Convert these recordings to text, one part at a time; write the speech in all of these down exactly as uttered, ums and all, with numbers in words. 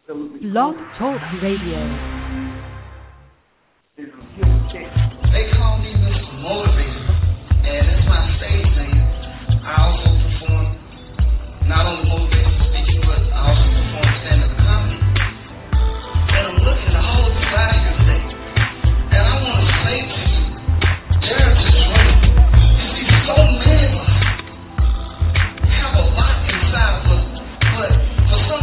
Blog Talk Radio. They call me Mister Motivator, and it's my stage name. I also perform not only motivational speaking, but I also perform stand-up comedy. And I'm looking at all of you out here today, and I want to say to you, there's this right. You see, so many of us have a lot inside of us, but for some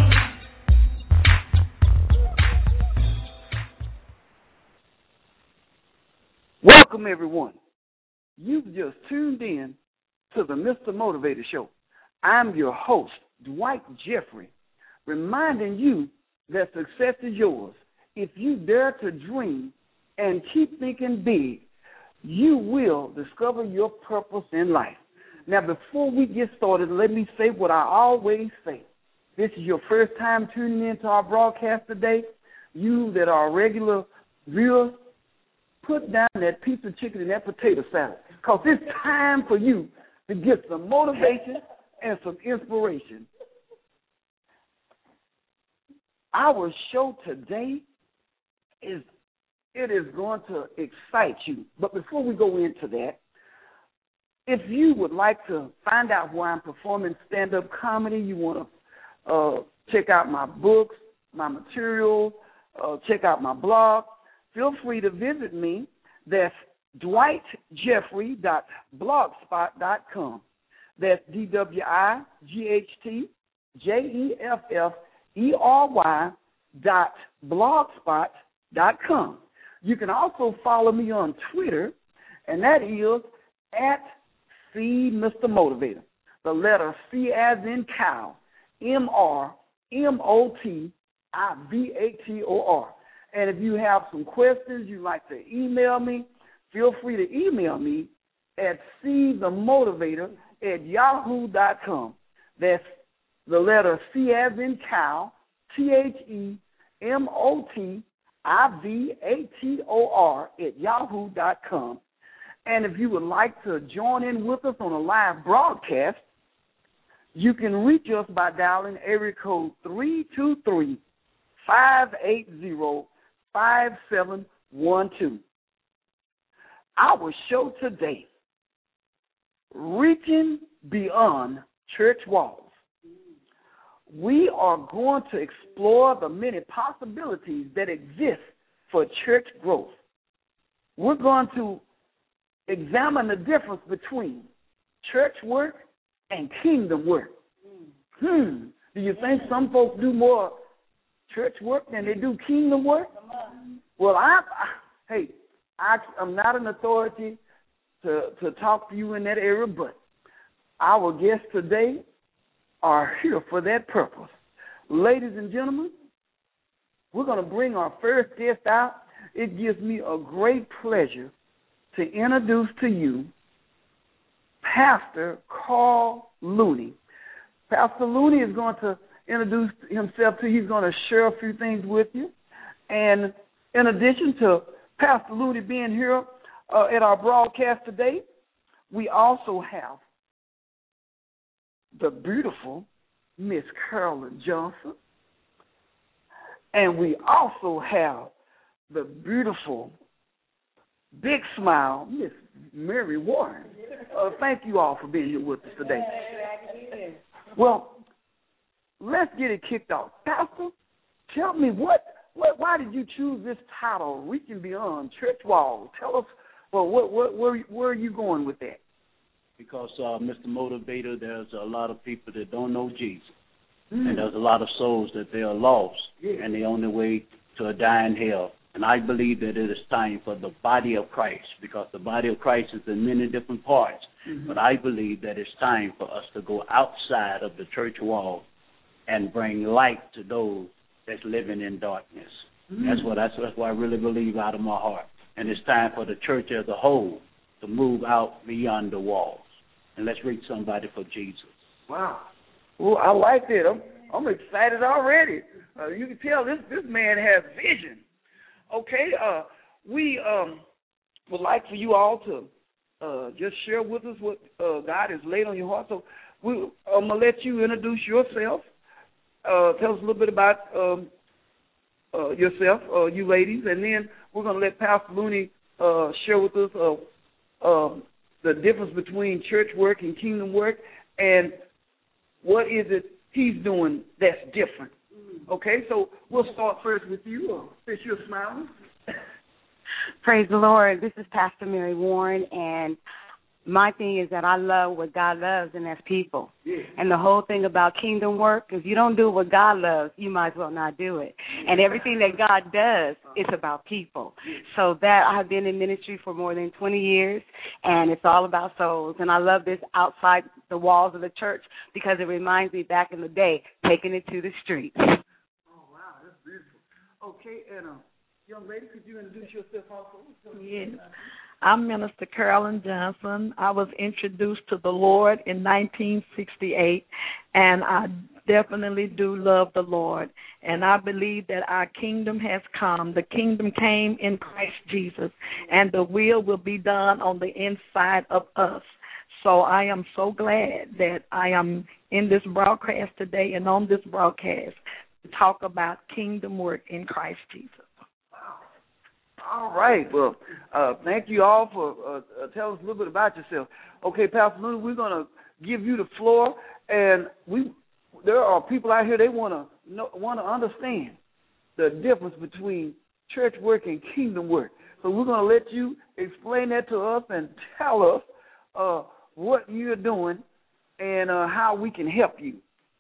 Welcome, everyone. You've just tuned in to the Mister Motivator Show. I'm your host, Dwight Jeffrey, reminding you that success is yours. If you dare to dream and keep thinking big, you will discover your purpose in life. Now, before we get started, let me say what I always say. This is your first time tuning in to our broadcast today. You that are regular viewers, put down that piece of chicken and that potato salad, because it's time for you to get some motivation and some inspiration. Our show today is, it is going to excite you. But before we go into that, if you would like to find out where I'm performing stand-up comedy, you want to uh, check out my books, my material, uh, check out my blog, feel free to visit me. That's dwight jeffrey dot blogspot dot com. That's D W I G H T J E F F E R Y dot blogspot dot com. You can also follow me on Twitter, and that is at C Mister Motivator. The letter C as in cow, M R M O T I V A T O R. And if you have some questions you'd like to email me, feel free to email me at cthemotivator at yahoo dot com. That's the letter C as in cow, T H E M O T I V A T O R at yahoo dot com. And if you would like to join in with us on a live broadcast, you can reach us by dialing area code three two three, five eight zero, five seven one two. Our show today, Reaching Beyond Church Walls. We are going to explore the many possibilities that exist for church growth. We're going to examine the difference between church work and kingdom work. Hmm. Do you think some folks do more church work than they do kingdom work? Well, I, I hey, I, I'm not an authority to, to talk to you in that area, but our guests today are here for that purpose. Ladies and gentlemen, we're going to bring our first guest out. It gives me a great pleasure to introduce to you Pastor Carl Looney. Pastor Looney is going to introduce himself to you. He's going to share a few things with you. And in addition to Pastor Looney being here uh, at our broadcast today, we also have the beautiful Miss Carolyn Johnson. And we also have the beautiful, big smile, Miss Mary Warren. Uh, thank you all for being here with us today. Well, let's get it kicked off. Pastor, tell me, what, what, why did you choose this title, Reaching Beyond Church Walls? Tell us, well, what, what, where, where are you going with that? Because, uh, Mister Motivator, there's a lot of people that don't know Jesus. Mm. And there's a lot of souls that they are lost, yeah. and they're on their way to a dying hell. And I believe that it is time for the body of Christ, because the body of Christ is in many different parts. Mm-hmm. But I believe that it's time for us to go outside of the church wall and bring light to those that's living in darkness. Mm-hmm. That's what that's, that's what I really believe out of my heart. And it's time for the church as a whole to move out beyond the walls. And let's reach somebody for Jesus. Wow. Well, I like it. I'm, I'm excited already. Uh, you can tell this, this man has vision. Okay, uh, we um, would like for you all to uh, just share with us what uh, God has laid on your heart. So we, I'm going to let you introduce yourself. Uh, tell us a little bit about um, uh, yourself, uh, you ladies, and then we're going to let Pastor Looney uh, share with us uh, uh, the difference between church work and kingdom work, and what is it he's doing that's different. Okay, so we'll start first with you. Uh, since you're smiling. Praise the Lord. This is Pastor Mary Warren, and my thing is that I love what God loves, and that's people. Yeah. And the whole thing about kingdom work, if you don't do what God loves, you might as well not do it. And everything that God does, it's about people. So that I've been in ministry for more than twenty years, and it's all about souls. And I love this outside the walls of the church because it reminds me back in the day, taking it to the streets. Oh, wow, that's beautiful. Okay, and uh, young lady, could you introduce yourself also? Yes. I'm Minister Carolyn Johnson. I was introduced to the Lord in nineteen sixty-eight, and I definitely do love the Lord. And I believe that our kingdom has come. The kingdom came in Christ Jesus, and the will will be done on the inside of us. So I am so glad that I am in this broadcast today and on this broadcast to talk about kingdom work in Christ Jesus. All right. Well, uh, thank you all for uh, uh, telling us a little bit about yourself. Okay, Pastor Looney, we're going to give you the floor, and we there are people out here, they want to know, want to understand the difference between church work and kingdom work. So we're going to let you explain that to us and tell us uh, what you're doing and uh, how we can help you.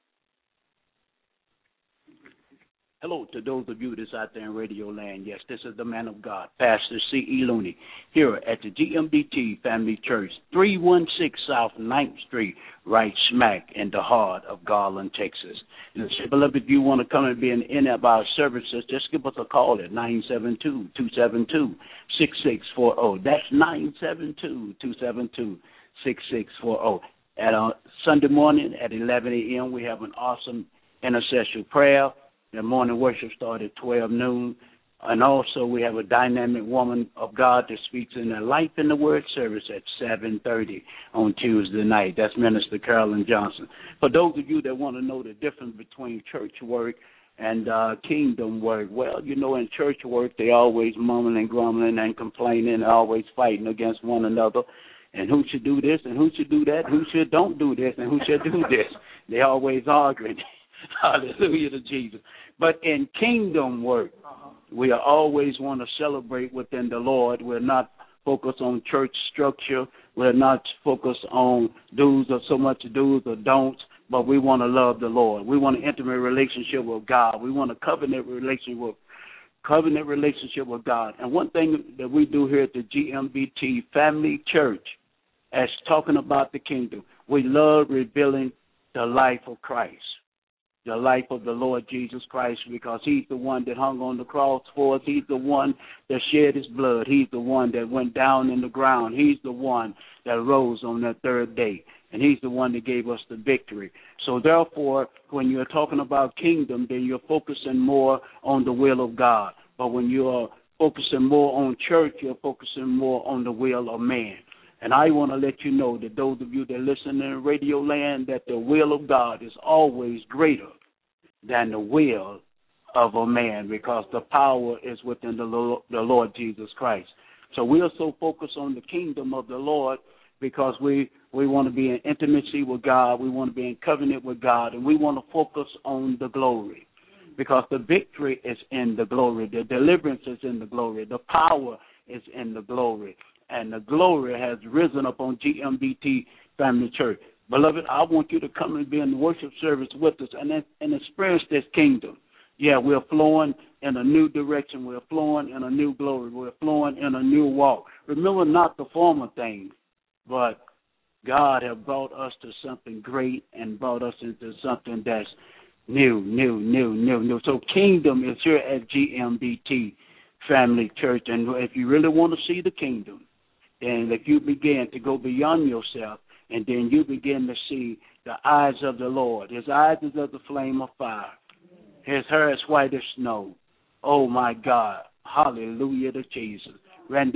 Hello to those of you that's out there in radio land. Yes, this is the man of God, Pastor C E. Looney, here at the G M B T Family Church, three one six South ninth Street, right smack in the heart of Garland, Texas. And so, beloved, if you want to come and be in any of our services, just give us a call at nine seven two, two seven two, six six four zero. That's nine seven two, two seven two, six six four zero. At uh, Sunday morning at eleven a.m., we have an awesome intercessory prayer. The morning worship started at twelve noon. And also we have a dynamic woman of God that speaks in the Life in the Word service at seven thirty on Tuesday night. That's Minister Carolyn Johnson. For those of you that want to know the difference between church work and uh, kingdom work, well, you know, in church work, they always mumbling, grumbling, and complaining, always fighting against one another. And who should do this and who should do that, who should don't do this and who should do this. They always arguing. Hallelujah to Jesus. But in kingdom work, we always want to celebrate within the Lord. We're not focused on church structure. We're not focused on do's or so much do's or don'ts, but we want to love the Lord. We want an intimate relationship with God. We want a covenant relationship with covenant relationship with God. And one thing that we do here at the G M B T Family Church, as talking about the kingdom, we love revealing the life of Christ. The life of the Lord Jesus Christ, because he's the one that hung on the cross for us. He's the one that shed his blood. He's the one that went down in the ground. He's the one that rose on that third day. And he's the one that gave us the victory. So therefore, when you're talking about kingdom, then you're focusing more on the will of God. But when you're focusing more on church, you're focusing more on the will of man. And I want to let you know that those of you that listen in radio land, that the will of God is always greater than the will of a man, because the power is within the Lord, the Lord Jesus Christ. So we are so focused on the kingdom of the Lord because we, we want to be in intimacy with God. We want to be in covenant with God, and we want to focus on the glory, because the victory is in the glory. The deliverance is in the glory. The power is in the glory. And the glory has risen upon G M B T Family Church. Beloved, I want you to come and be in the worship service with us and, and experience this kingdom. Yeah, we're flowing in a new direction. We're flowing in a new glory. We're flowing in a new walk. Remember not the former things, but God has brought us to something great and brought us into something that's new, new, new, new, new. So kingdom is here at G M B T Family Church. And if you really want to see the kingdom, and if you begin to go beyond yourself, and then you begin to see the eyes of the Lord. His eyes is of the flame of fire. His hair is white as snow. Oh, my God. Hallelujah to Jesus. And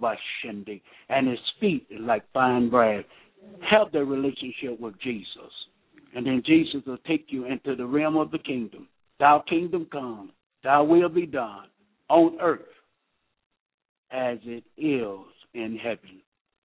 his feet is like fine brass. Have the relationship with Jesus. And then Jesus will take you into the realm of the kingdom. Thou kingdom come. thy will be done on earth as it is in heaven.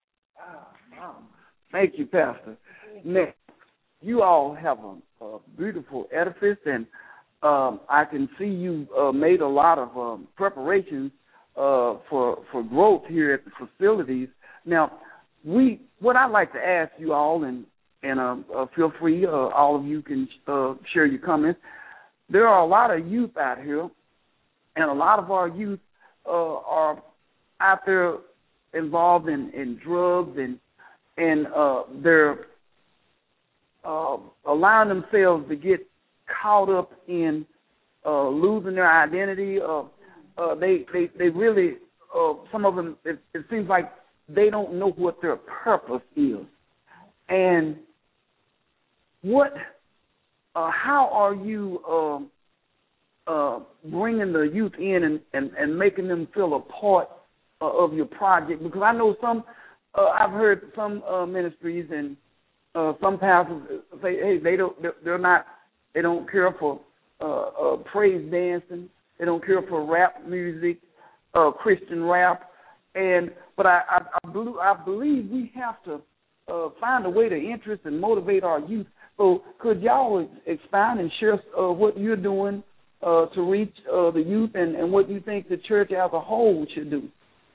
Thank you, Pastor. Next, you all have a, a beautiful edifice, and um, I can see you uh, made a lot of um, preparations uh, for for growth here at the facilities. Now, we what I'd like to ask you all, and and uh, uh, feel free, uh, all of you can uh, share your comments. There are a lot of youth out here, and a lot of our youth uh, are out there involved in, in drugs, and and uh, they're uh, allowing themselves to get caught up in uh, losing their identity. Uh, uh, they, they they really uh, some of them it, it seems like they don't know what their purpose is, and what uh, how are you uh, uh, bringing the youth in and, and, and making them feel a part uh, of your project? Because I know some uh, I've heard some uh, ministries and uh, some pastors say, hey, they don't they're not they don't care for uh, uh, praise dancing, they don't care for rap music, uh, Christian rap. And but I, I, I, believe, I believe we have to uh, find a way to interest and motivate our youth. So could y'all expound and share uh, what you're doing uh, to reach uh, the youth, and, and what you think the church as a whole should do?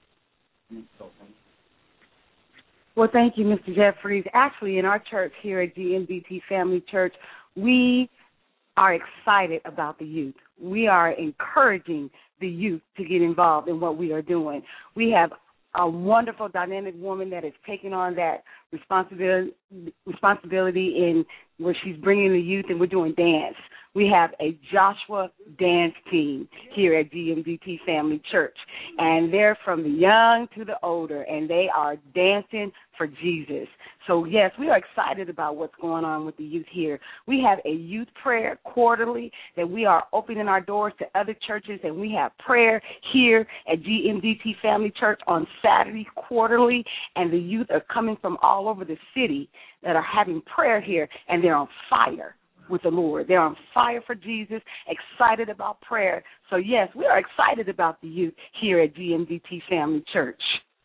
Well, thank you, Mister Jeffries. Actually, in our church here at G M D T Family Church, we are excited about the youth. We are encouraging the youth to get involved in what we are doing. We have a wonderful, dynamic woman that is taking on that responsibility, responsibility in where she's bringing the youth, and we're doing dance. We have a Joshua dance team here at G M D T Family Church, and they're from the young to the older, and they are dancing for Jesus. So, yes, we are excited about what's going on with the youth here. We have a youth prayer quarterly that we are opening our doors to other churches, and we have prayer here at G M D T Family Church on Saturday quarterly, and the youth are coming from all over the city that are having prayer here, and they're on fire with the Lord. They're on fire for Jesus, excited about prayer. So, yes, we are excited about the youth here at G M D T Family Church.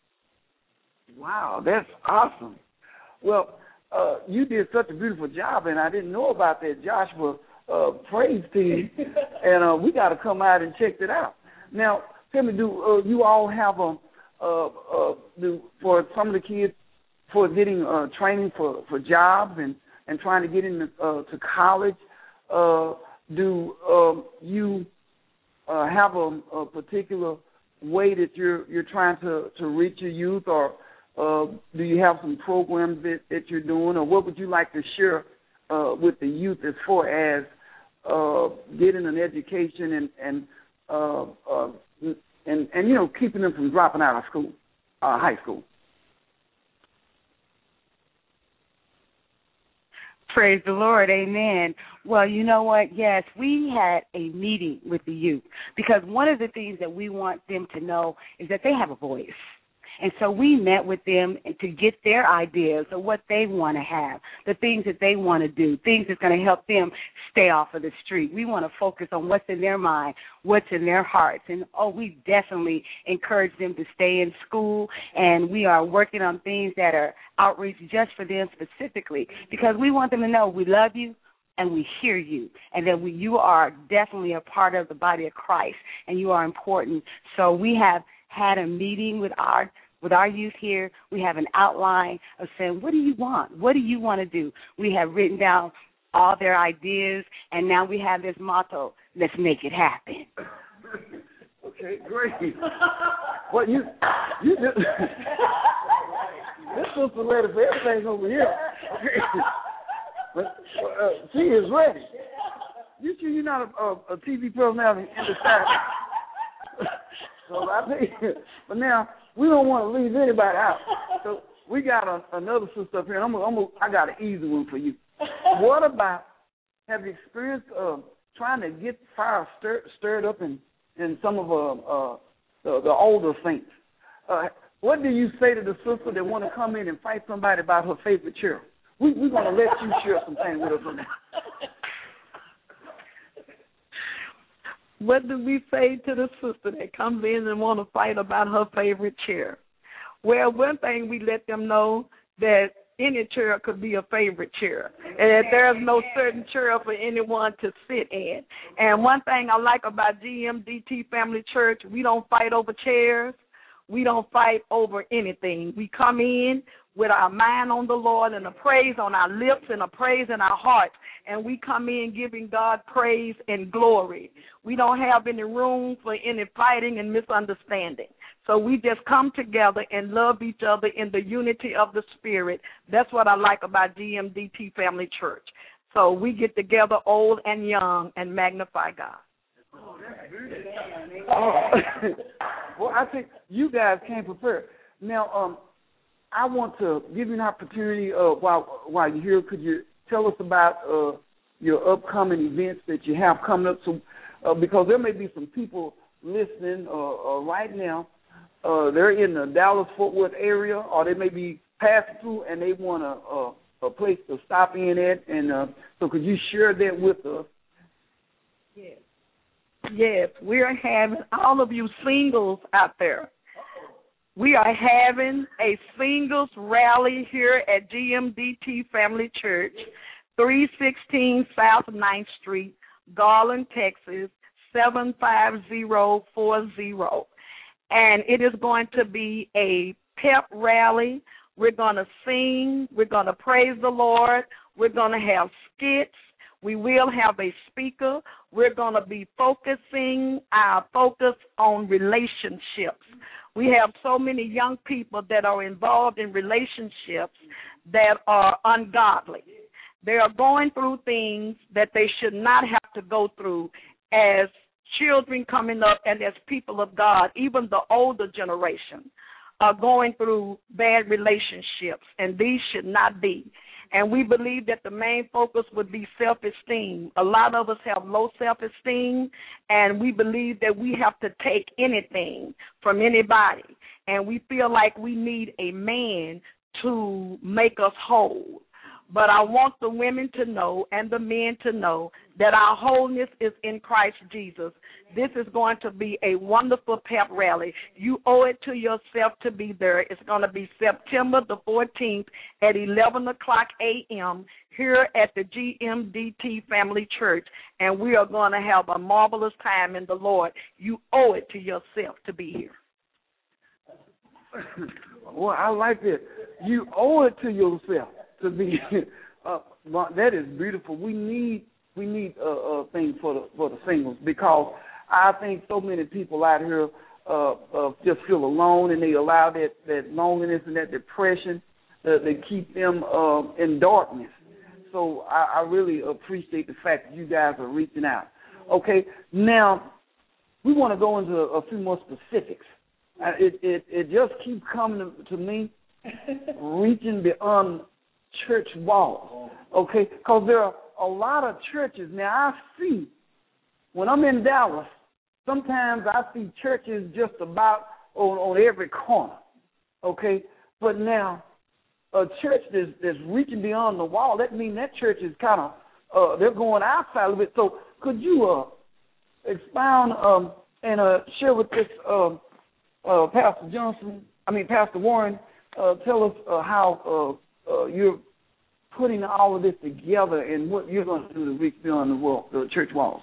Wow, that's awesome. Well, uh, you did such a beautiful job, and I didn't know about that Joshua uh, praise team, and uh, we got to come out and check it out. Now, tell me, do uh, you all have a uh, uh, do for some of the kids for getting uh, training for, for jobs and, and trying to get into uh, to college? Uh, do um, you uh, have a, a particular way that you're you're trying to, to reach your youth, or uh, do you have some programs that, that you're doing, or what would you like to share uh, with the youth as far as uh, getting an education and and, uh, uh, and and you know keeping them from dropping out of school, uh, high school? Praise the Lord, amen. Well, you know what? Yes, we had a meeting with the youth, because one of the things that we want them to know is that they have a voice. And so we met with them to get their ideas of what they want to have, the things that they want to do, things that's going to help them stay off of the street. We want to focus on what's in their mind, what's in their hearts. And, oh, we definitely encourage them to stay in school, and we are working on things that are outreach just for them specifically, because we want them to know we love you and we hear you, and that we, you are definitely a part of the body of Christ, and you are important. So we have had a meeting with our With our youth here. We have an outline of saying, what do you want? What do you want to do? We have written down all their ideas, and now we have this motto, let's make it happen. Okay, great. Well, you, you just, this sister ready for everything over here. Okay. But uh, she is ready. You sure you're not a, a, a T V personality in the side? So I think, but now, we don't want to leave anybody out. So we got a, another sister up here. And I'm, I'm, I got an easy one for you. What about, have you experienced uh, trying to get fire stir, stirred up in, in some of uh, uh, the, the older saints? Uh, what do you say to the sister that want to come in and fight somebody about her favorite chair? We, we're going to let you share some things with us on that. What do we say to the sister that comes in and want to fight about her favorite chair? Well, one thing we let them know that any chair could be a favorite chair, and that there's no certain chair for anyone to sit in. And one thing I like about G M D T Family Church, we don't fight over chairs. We don't fight over anything. We come in with our mind on the Lord and a praise on our lips and a praise in our hearts, and we come in giving God praise and glory. We don't have any room for any fighting and misunderstanding. So we just come together and love each other in the unity of the Spirit. That's what I like about G M D T Family Church. So we get together old and young and magnify God. Oh, well, I think you guys came prepared. Now, um, I want to give you an opportunity uh, while while you're here. Could you tell us about uh, your upcoming events that you have coming up? So, uh, because there may be some people listening uh, uh, right now. Uh, they're in the Dallas-Fort Worth area, or they may be passing through and they want a, a, a place to stop in at. And uh, so could you share that with us? Yes. Yes, we are having, all of you singles out there, we are having a singles rally here at G M D T Family Church, three sixteen South ninth Street, Garland, Texas, seven five zero four zero. And it is going to be a pep rally. We're going to sing. We're going to praise the Lord. We're going to have skits. We will have a speaker. We're going to be focusing our focus on relationships. We have so many young people that are involved in relationships that are ungodly. They are going through things that they should not have to go through as children coming up and as people of God. Even the older generation are going through bad relationships, and these should not be. And we believe that the main focus would be self-esteem. A lot of us have low self-esteem, and we believe that we have to take anything from anybody. And we feel like we need a man to make us whole. But I want the women to know and the men to know that our wholeness is in Christ Jesus. This is going to be a wonderful pep rally. You owe it to yourself to be there. It's going to be September the fourteenth at eleven o'clock a.m. here at the G M D T Family Church, and we are going to have a marvelous time in the Lord. You owe it to yourself to be here. Well, I like it. You owe it to yourself to be here. Uh, that is beautiful. We need we need a, a thing for the for the singles, because I think so many people out here uh, uh, just feel alone, and they allow that, that loneliness and that depression uh, that keep them uh, in darkness. So I, I really appreciate the fact that you guys are reaching out. Okay, now we want to go into a, a few more specifics. Uh, it, it it just keeps coming to, to me, reaching beyond church walls, okay? Because there are a lot of churches. Now, I see, when I'm in Dallas, sometimes I see churches just about on, on every corner, okay? But now, a church that's, that's reaching beyond the wall, that means that church is kind of, uh, they're going outside of it. So could you uh, expound um, and uh, share with us, uh, uh, Pastor Johnson, I mean, Pastor Warren, uh, tell us uh, how uh, Uh, you're putting all of this together and what you're going to do to reach beyond the wall, the church walls.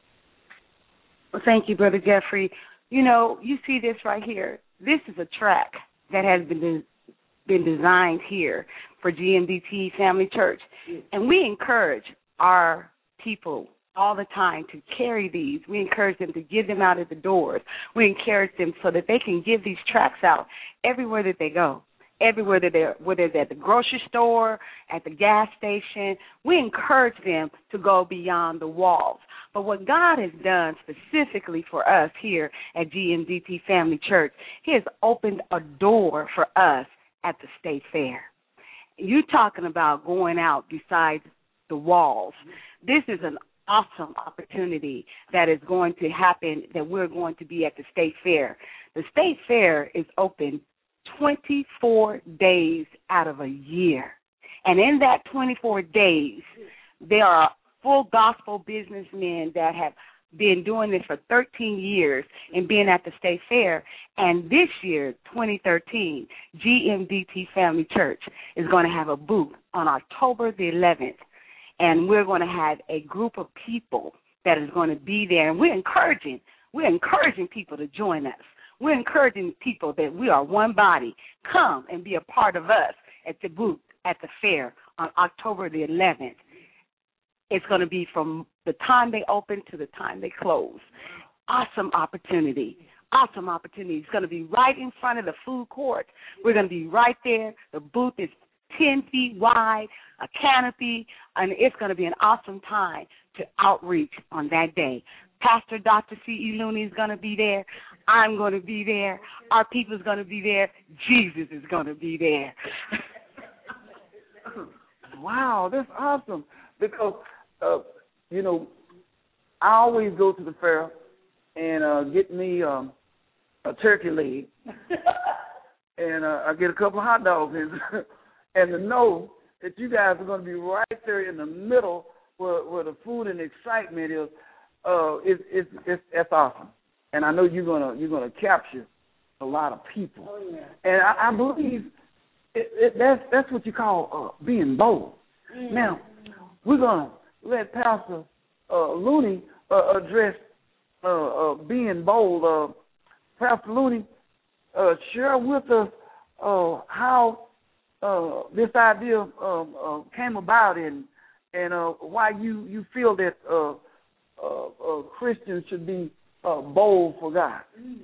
Well, thank you, Brother Jeffrey. You know, you see this right here. This is a track that has been de- been designed here for G M D T Family Church. And we encourage our people all the time to carry these. We encourage them to give them out at the doors. We encourage them so that they can give these tracks out everywhere that they go. Everywhere that they're, whether it's at the grocery store, at the gas station, we encourage them to go beyond the walls. But what God has done specifically for us here at G M D T Family Church, He has opened a door for us at the State Fair. You're talking about going out besides the walls. This is an awesome opportunity that is going to happen, that we're going to be at the State Fair. The State Fair is open twenty-four days out of a year. And in that twenty-four days, there are full gospel businessmen that have been doing this for thirteen years and being at the State Fair. And this year, twenty thirteen, G M D T Family Church is going to have a booth on October the eleventh. And we're going to have a group of people that is going to be there. And we're encouraging, we're encouraging people to join us. We're encouraging people that we are one body. Come and be a part of us at the booth at the fair on October the eleventh. It's going to be from the time they open to the time they close. Awesome opportunity. Awesome opportunity. It's going to be right in front of the food court. We're going to be right there. The booth is ten feet wide, a canopy, and it's going to be an awesome time to outreach on that day. Pastor Doctor C E. Looney is going to be there. I'm going to be there. Our people is going to be there. Jesus is going to be there. Wow, that's awesome. Because, uh, you know, I always go to the fair and uh, get me um, a turkey leg, and uh, I get a couple of hot dogs, and, and to know that you guys are going to be right there in the middle where, where the food and excitement is, uh, it's, it's, it's, that's awesome. And I know you're gonna you're gonna capture a lot of people. Oh, yeah. And I, I believe it, it, that's that's what you call uh, being bold. Mm. Now we're gonna let Pastor uh, Looney uh, address uh, uh, being bold. Uh, Pastor Looney, uh, share with us uh, how uh, this idea uh, uh, came about, and and uh, why you, you feel that uh, uh, uh, Christians should be uh, bold for God.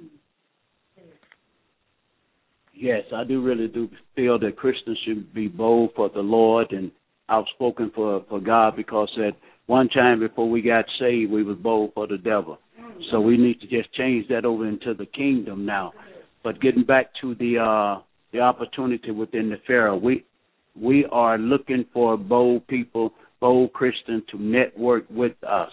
Yes, I do really do feel that Christians should be bold for the Lord and outspoken for, for God, because at one time before we got saved, we was bold for the devil. So we need to just change that over into the kingdom now. But getting back to the uh, the opportunity within the fair, we we are looking for bold people, bold Christians to network with us.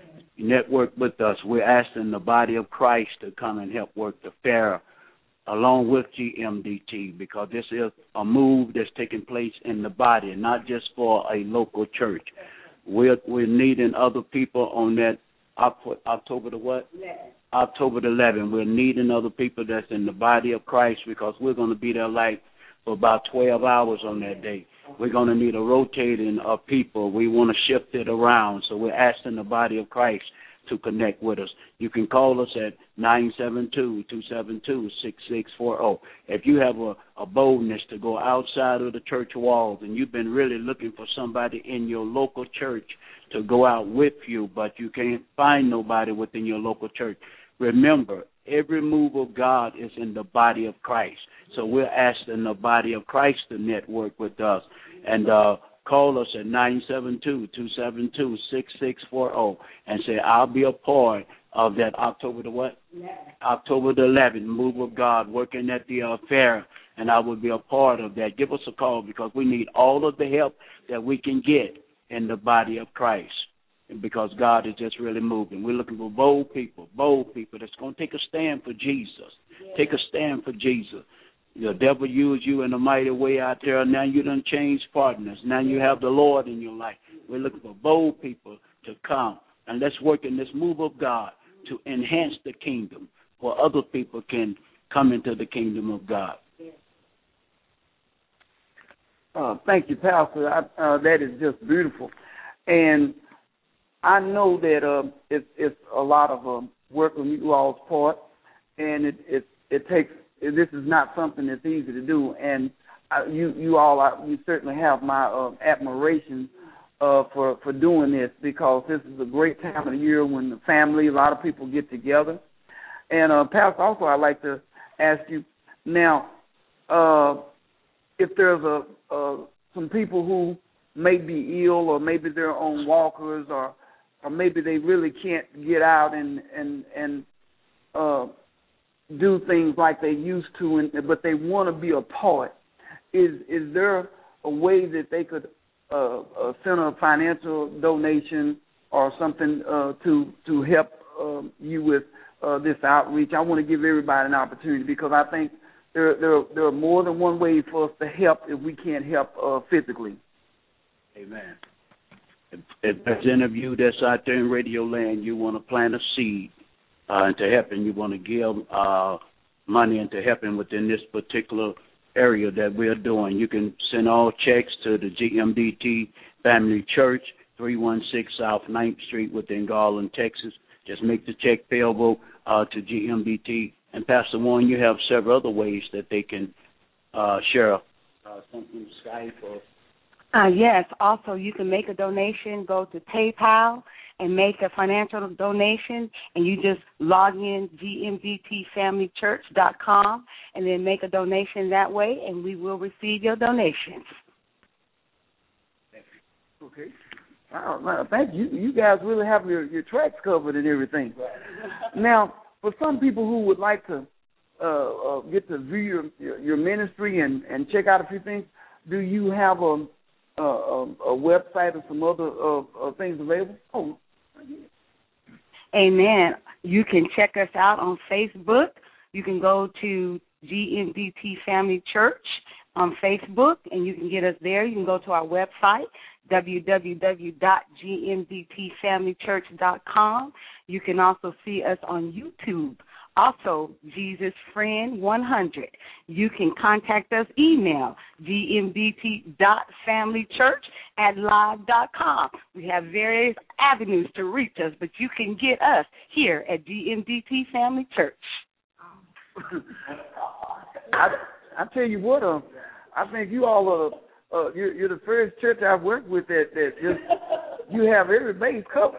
Network with us. We're asking the body of Christ to come and help work the fair along with G M D T, because this is a move that's taking place in the body, not just for a local church. We're, we're needing other people on that October the what? October the eleventh. We're needing other people that's in the body of Christ, because we're going to be there like for about twelve hours on that day. We're going to need a rotating of people. We want to shift it around, so we're asking the body of Christ to connect with us. You can call us at nine seven two, two seven two, six six four zero. If you have a, a boldness to go outside of the church walls and you've been really looking for somebody in your local church to go out with you, but you can't find nobody within your local church, remember, every move of God is in the body of Christ. So we're asking the body of Christ to network with us. And uh, call us at nine seven two, two seven two, six six four zero and say, I'll be a part of that October the what? Yeah. October the eleventh, move of God, working at the uh, fair, and I will be a part of that. Give us a call, because we need all of the help that we can get in the body of Christ, because God is just really moving. We're looking for bold people, bold people that's going to take a stand for Jesus, yeah. Take a stand for Jesus. The devil used you in a mighty way out there. Now you done changed partners. Now you have the Lord in your life. We're looking for bold people to come, and let's work in this move of God to enhance the kingdom, where other people can come into the kingdom of God. Uh, thank you, Pastor. I, uh, that is just beautiful. And I know that uh, it's, it's a lot of um, work on you all's part, and it, it, it takes, this is not something that's easy to do. And I, you, you all, I, you certainly have my uh, admiration uh, for, for doing this, because this is a great time of the year when the family, a lot of people get together. And, uh, Pastor, also I'd like to ask you now, uh, if there's a, uh, some people who may be ill, or maybe they're on walkers, or or maybe they really can't get out and and and uh, do things like they used to, and, but they want to be a part. Is is there a way that they could uh, uh, send a financial donation or something uh, to to help uh, you with uh, this outreach? I want to give everybody an opportunity, because I think there there there are more than one way for us to help if we can't help uh, physically. Amen. if, if there's any of you that's out there in radio land, you want to plant a seed uh, into helping, you want to give uh, money into helping within this particular area that we're doing, you can send all checks to the G M D T Family Church, three one six South ninth Street within Garland, Texas. Just make the check payable uh, to G M D T. And Pastor Warren, you have several other ways that they can uh, share uh, something Skype or. Uh, yes. Also, you can make a donation. Go to PayPal and make a financial donation, and you just log in G M D T family church dot com and then make a donation that way, and we will receive your donations. Okay. Wow, wow, thank you. You guys really have your, your tracks covered and everything. Now, for some people who would like to uh, uh, get to view your, your, your ministry and, and check out a few things, do you have a a, a, a website or some other uh, uh, things available? Oh, amen. You can check us out on Facebook. You can go to G M D T Family Church on Facebook, and you can get us there. You can go to our website, w w w dot g m d t family church dot com. You can also see us on YouTube. Also, Jesus Friend one hundred. You can contact us, email g m d t dot family church at live dot com. We have various avenues to reach us, but you can get us here at G M D T Family Church. I, I tell you what, uh, I think you all are, uh, you're, you're the first church I've worked with that, that just, you have every base covered.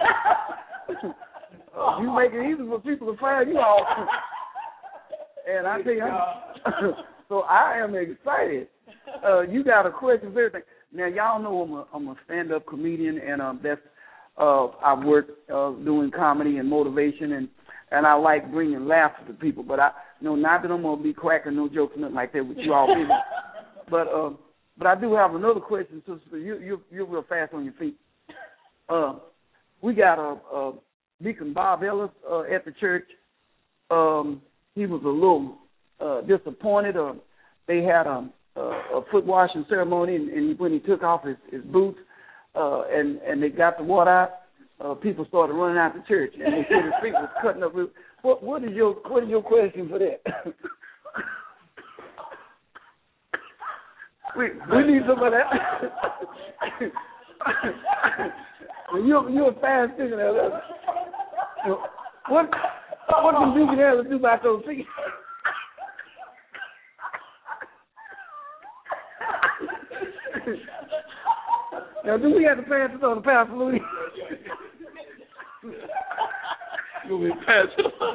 Uh, you make it easy for people to find you all. And I tell you, I'm, so I am excited. Uh, you got a question for everything. Now, y'all know I'm a, I'm a stand-up comedian, and um, that's uh, I work uh, doing comedy and motivation, and, and I like bringing laughter to people. But I you know not that I'm gonna be cracking no jokes or nothing like that with you all people. But uh, but I do have another question, sister. You you you're real fast on your feet. Uh, we got a. a Deacon Bob Ellis uh, at the church. Um, he was a little uh, disappointed. Uh, they had a, a, a foot washing ceremony, and, and when he took off his, his boots uh, and, and they got the water out, uh, people started running out the church, and they said his feet was cutting up. What, what is your what is your question for that? we we need some of that. you you're a fast thinker there. What what can Deacon Ellis do about those feet? Now, do we have to pass this on to Pastor Louis? Do we pass it on?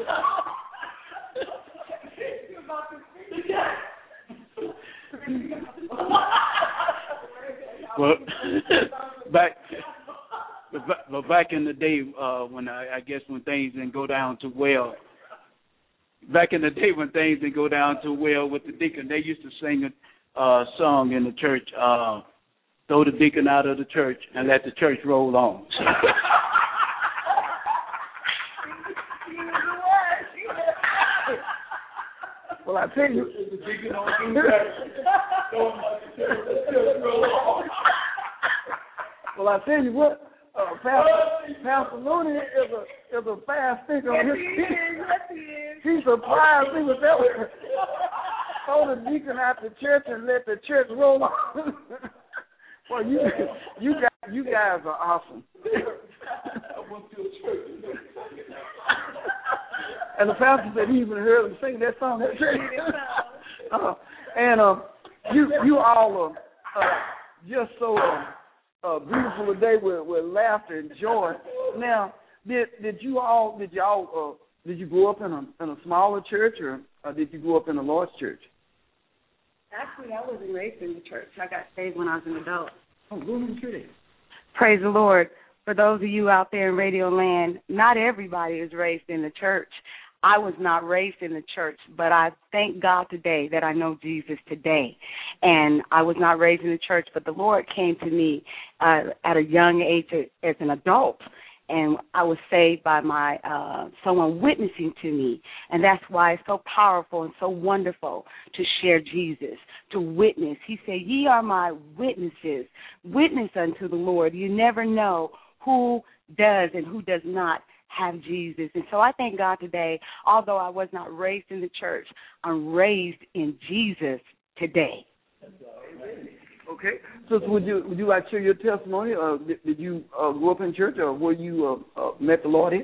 Well, back. But, but back in the day, uh, when I, I guess when things didn't go down too well, back in the day when things didn't go down too well with the deacon, they used to sing a uh, song in the church, uh, throw the deacon out of the church and let the church roll on. Well, I tell you, the deacon don't do that. Well, I tell you what. Uh, Pastor, Pastor Looney is a is a fast thinker on his feet. He's surprised he was ever throw the deacon out the church and let the church roll on. Well, you you guys you guys are awesome. And the pastor said he even heard him sing that song at church. uh, and uh, you you all are uh, just so. Uh, Uh, beautiful day with, with laughter and joy. Now, did did you all did y'all uh, did you grow up in a in a smaller church or, or did you grow up in a large church? Actually, I wasn't raised in the church. I got saved when I was an adult. Oh, glory to God. Praise the Lord. For those of you out there in Radio Land, not everybody is raised in the church. I was not raised in the church, but I thank God today that I know Jesus today. And I was not raised in the church, but the Lord came to me uh, at a young age as an adult and I was saved by my uh, someone witnessing to me, and that's why it's so powerful and so wonderful to share Jesus, to witness. He said, ye are my witnesses. Witness unto the Lord. You never know who does and who does not have Jesus. And so I thank God today, although I was not raised in the church, I'm raised in Jesus today. Okay. So would you would you like to share your testimony? Uh, did, did you uh, grow up in church, or were you uh, uh, met the Lord in?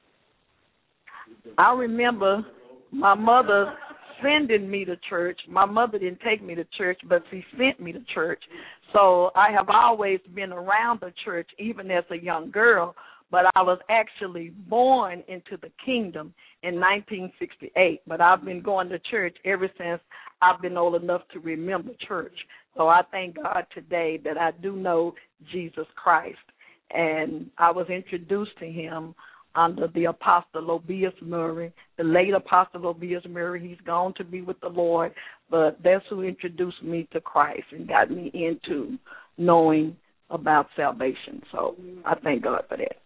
I remember my mother sending me to church. My mother didn't take me to church, but she sent me to church. So I have always been around the church, even as a young girl, but I was actually born into the kingdom in nineteen sixty-eight. But I've been going to church ever since I've been old enough to remember church. So I thank God today that I do know Jesus Christ. And I was introduced to him under the Apostle Obias Murray, the late Apostle Obias Murray. He's gone to be with the Lord, but that's who introduced me to Christ and got me into knowing about salvation. So I thank God for that.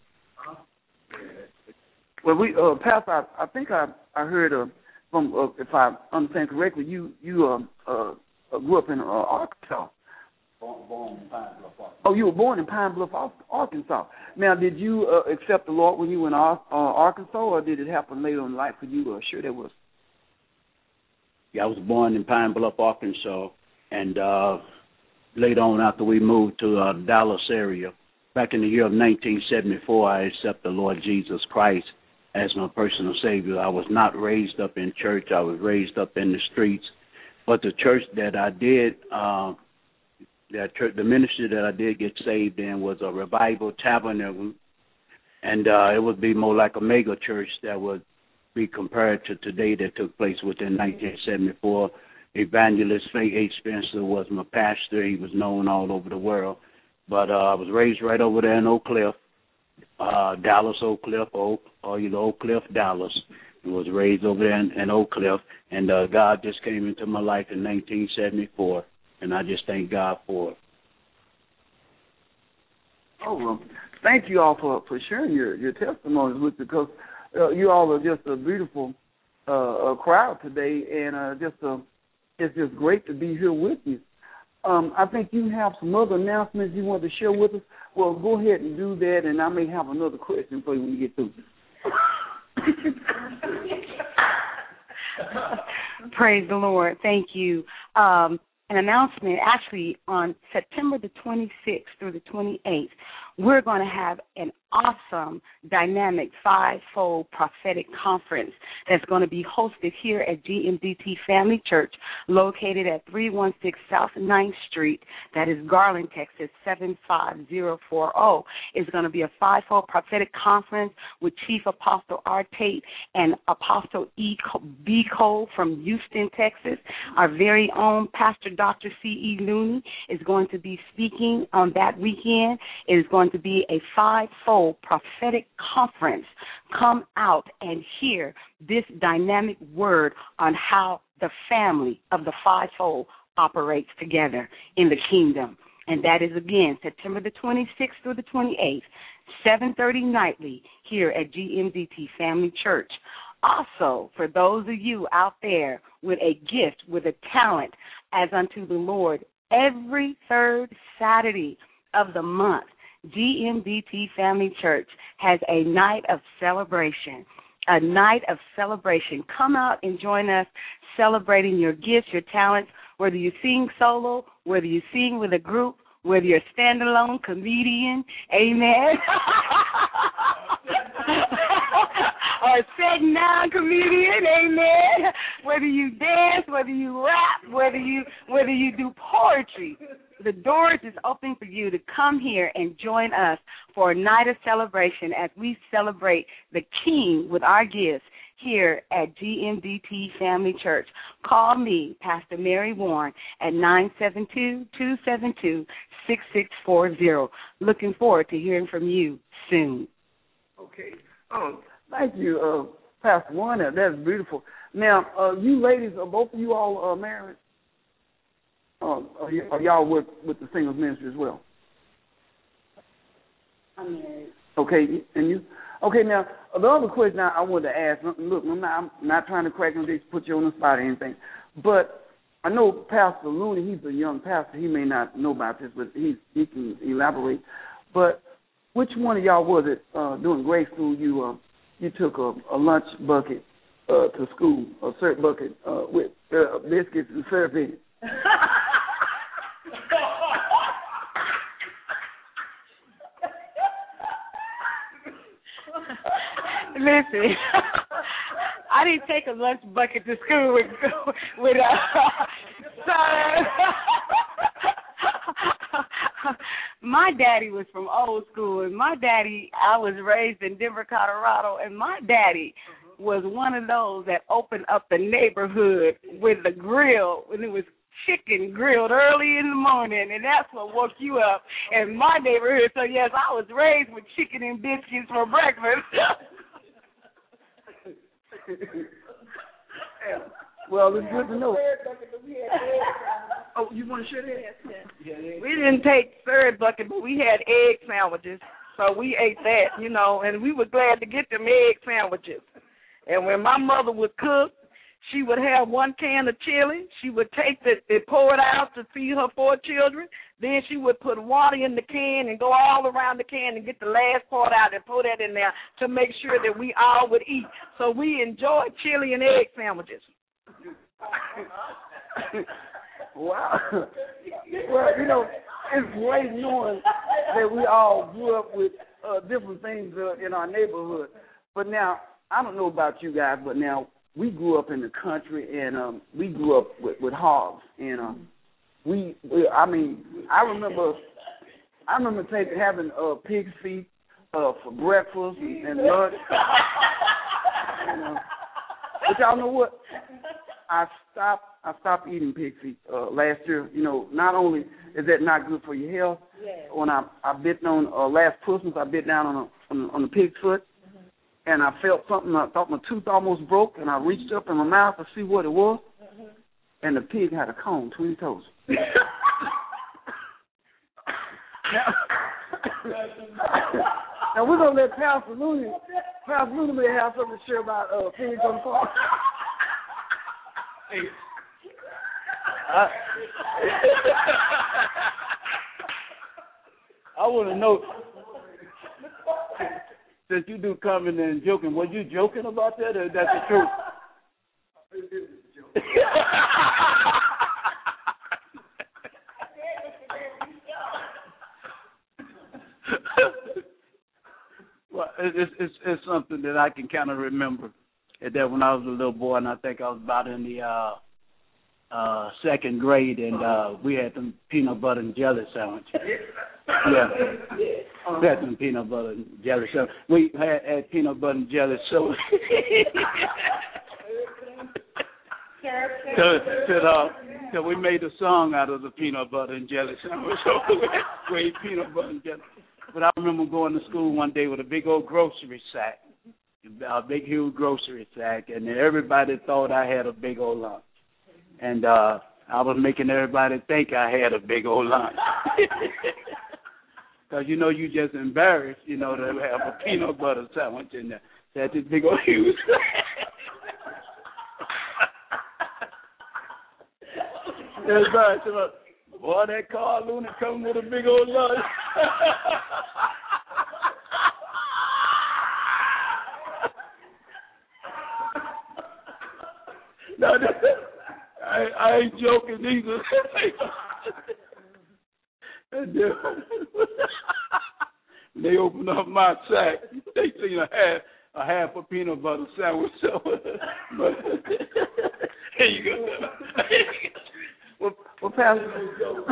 Well, we, uh, Pastor, I, I think I, I heard uh, from, uh, if I understand correctly, you you uh, uh, grew up in uh, Arkansas. Born, born in Pine Bluff, Arkansas. Oh, you were born in Pine Bluff, Arkansas. Now, did you uh, accept the Lord when you were in uh, Arkansas, or did it happen later in life? Could you uh, sure that was? Yeah, I was born in Pine Bluff, Arkansas, and uh, later on after we moved to uh, Dallas area, back in the year of nineteen seventy-four, I accepted the Lord Jesus Christ as my personal Savior. I was not raised up in church. I was raised up in the streets. But the church that I did, uh, that church, the ministry that I did get saved in was a Revival Tabernacle, and uh, it would be more like a mega church that would be compared to today that took place within nineteen seventy-four. Evangelist Faye H. Spencer was my pastor. He was known all over the world. But uh, I was raised right over there in Oak Cliff, uh, Dallas, Oak Cliff, Oak, or you know, Oak Cliff, Dallas. I was raised over there in, in Oak Cliff, and uh, God just came into my life in nineteen seventy-four, and I just thank God for it. Oh, well, thank you all for, for sharing your, your testimonies with me, because uh, you all are just a beautiful uh, crowd today, and uh, just a, it's just great to be here with you. Um, I think you have some other announcements you want to share with us. Well, go ahead and do that, and I may have another question for you when you get through. Praise the Lord. Thank you. Um, an announcement, actually, on September the twenty-sixth through the twenty-eighth, we're going to have an awesome, dynamic, five-fold prophetic conference that's going to be hosted here at G M D T Family Church, located at three one six South ninth Street. That is Garland, Texas, seven five zero four zero. It's going to be a five-fold prophetic conference with Chief Apostle R. Tate and Apostle E. B. Cole from Houston, Texas. Our very own Pastor Doctor C E. Looney is going to be speaking on that weekend. It is going to be a five-fold prophetic conference. Come out and hear this dynamic word on how the family of the fivefold operates together in the kingdom. And that is, again, September the twenty-sixth through the twenty-eighth, seven thirty nightly here at G M D T Family Church. Also, for those of you out there with a gift, with a talent as unto the Lord, every third Saturday of the month, G M D T Family Church has a night of celebration, a night of celebration. Come out and join us celebrating your gifts, your talents, whether you sing solo, whether you sing with a group, whether you're a standalone comedian, amen, or a second down comedian, amen, whether you dance, whether you rap, whether you whether you do poetry. The doors is open for you to come here and join us for a night of celebration as we celebrate the King with our gifts here at G M D T Family Church. Call me, Pastor Mary Warren, at nine seven two, two seven two, six six four zero. Looking forward to hearing from you soon. Okay. Oh, thank you, uh, Pastor Warren. That's beautiful. Now, uh, you ladies, are both of you all uh, married? Uh, are, y- are y'all with, with the singles ministry as well? I'm married. Okay, and you? Okay, now, the other question I, I wanted to ask, look, I'm not, I'm not trying to crack on this, put you on the spot or anything, but I know Pastor Looney, he's a young pastor. He may not know about this, but he, he can elaborate. But which one of y'all was it uh, during grade school you uh, you took a, a lunch bucket uh, to school, a syrup bucket uh, with uh, biscuits and syrup in it? Listen, I didn't take a lunch bucket to school with with uh, sir. My daddy was from old school, and my daddy, I was raised in Denver, Colorado, and my daddy was one of those that opened up the neighborhood with the grill when it was chicken grilled early in the morning, and that's what woke you up in my neighborhood. So, yes, I was raised with chicken and biscuits for breakfast. Well, it's good to know. Oh, you want to share that? Yes, yes. Yeah, we didn't take third bucket, but we had egg sandwiches, so we ate that, you know, and we were glad to get them egg sandwiches. And when my mother would cook, she would have one can of chili. She would take the, it, pour it out to feed her four children. Then she would put water in the can and go all around the can and get the last part out and pour that in there to make sure that we all would eat. So we enjoyed chili and egg sandwiches. Wow. Well, you know, it's great knowing that we all grew up with uh, different things uh, in our neighborhood. But now, I don't know about you guys, but now we grew up in the country, and um, we grew up with, with hogs. And um, we, we, I mean, I remember, I remember taking having uh, pig's feet uh, for breakfast and, and lunch. and, uh, but y'all know what? I stopped. I stopped eating pig feet uh, last year. You know, not only is that not good for your health, yeah. when I I bit on uh, last Christmas, I bit down on a on, on the pig's foot, mm-hmm. and I felt something. I thought my tooth almost broke, and I reached up in my mouth to see what it was, mm-hmm. and the pig had a cone between his toes. now, now we're gonna let Pastor Looney, Pastor Looney may have something to share about uh, pigs on the farm. Hey. I, I want to know, since you do coming and joking, were you joking about that, or is that the truth? Well, it's, it's it's something that I can kind of remember. That when I was a little boy, and I think I was about in the uh, uh, second grade, and uh, we had some peanut butter and jelly sandwiches. Yeah, we had some peanut butter and jelly sandwiches. We had, had peanut butter and jelly so. so, so, uh, so we made a song out of the peanut butter and jelly sandwich. So we ate peanut butter and jelly. But I remember going to school one day with a big old grocery sack. A big, huge grocery sack, and everybody thought I had a big old lunch. And uh, I was making everybody think I had a big old lunch. Because, you know, you just embarrassed, you know, to have a peanut butter sandwich in there. That's this big old huge Everybody said, boy, that Carl Looney coming with a big old lunch. No, I, I ain't joking either. And then, they opened up my sack. They seen a half a half a peanut butter sandwich. So, but here you go. well, well, Pastor,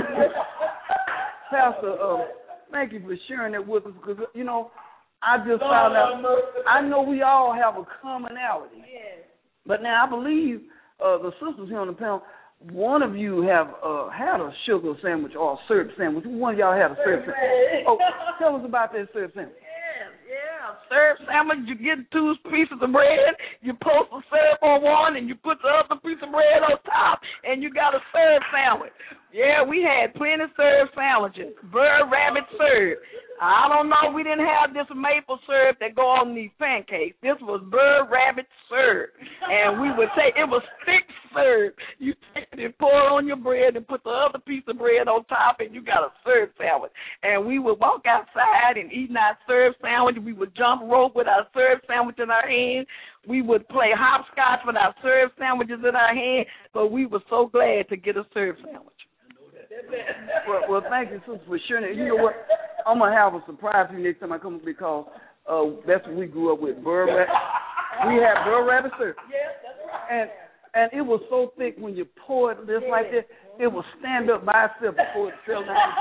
Pastor, um, thank you for sharing that with us, because you know I just found out. I know we all have a commonality. Yes. But now I believe uh, the sisters here on the panel, one of you have uh, had a sugar sandwich or a syrup sandwich. One of y'all had a syrup sandwich. Oh, tell us about that syrup sandwich. Yeah, yeah. Syrup sandwich, you get two pieces of bread, you post the syrup on one, and you put the other piece of bread on top, and you got a syrup sandwich. Yeah, we had plenty of syrup sandwiches. Bird rabbit syrup. I don't know. We didn't have this maple syrup that go on these pancakes. This was Burr Rabbit syrup. And we would take, it was thick syrup. You take it and pour it on your bread and put the other piece of bread on top, and you got a syrup sandwich. And we would walk outside and eat our syrup sandwich. We would jump rope with our syrup sandwich in our hand. We would play hopscotch with our syrup sandwiches in our hand. But we were so glad to get a syrup sandwich. Well, well, thank you, sister, for sharing it. You know what? I'm gonna have a surprise for you next time I come because uh, that's what we grew up with. Burr Rabbit. We had Burr Rabbit syrup. Yes, that's right. And and it was so thick when you pour it just like this, it would stand up by itself before it fell down.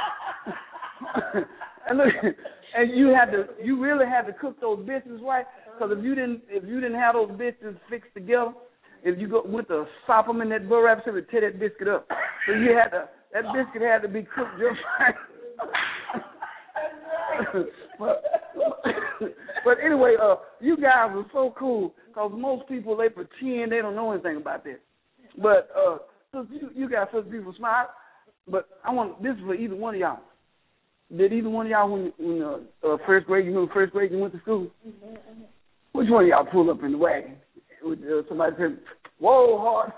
and look, and you had to, you really had to cook those biscuits right, because if you didn't, if you didn't have those biscuits fixed together, if you go with the sop them in that Burr Rabbit syrup, it tear that biscuit up. So you had to. That biscuit had to be cooked just right. but, but anyway, uh, you guys were so cool because most people, they pretend they don't know anything about this. But uh, so you, you guys such people smart. But I want this is for either one of y'all. Did either one of y'all, when, when uh, uh, first grade, you remember first grade you went to school? Mm-hmm. Which one of y'all pulled up in the wagon? With, uh, somebody said, whoa, hard.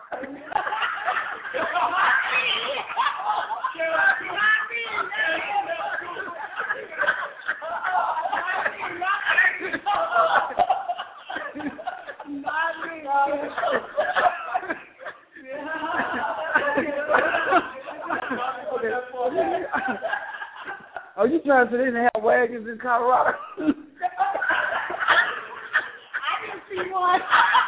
Are you trying to say they didn't have wagons in Colorado? I didn't see one.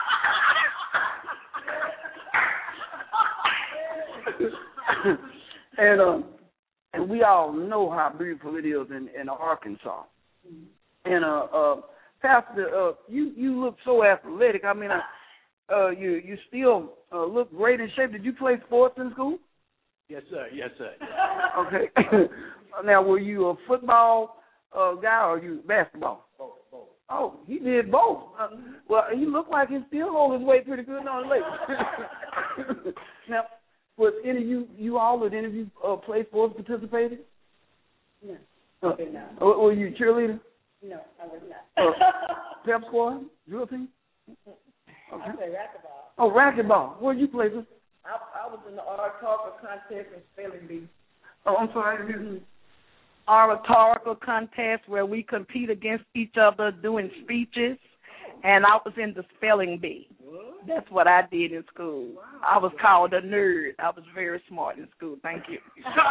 and um, and we all know how beautiful it is in, in Arkansas. And uh, uh, Pastor, uh, you you look so athletic. I mean, uh, uh, you you still uh, look great in shape. Did you play sports in school? Yes, sir. Yes, sir. Okay. Now, were you a football uh, guy or you basketball? Both, both. Oh, he did both. Uh, well, he looked like he still hold his weight pretty good on the leg. Now, was any of you, you all that any of you uh, play sports participated? No, uh, I did not. Uh, were you a cheerleader? No, I was not. uh, pep squad? Drill team? Okay. Okay. I play racquetball. Oh, racquetball. Where did you play this? I, I was in the oratorical contest in spelling bee. Oh, I'm sorry. Oratorical contest where we compete against each other doing speeches, and I was in the spelling bee. That's what I did in school. Wow. I was called a nerd. I was very smart in school. Thank you.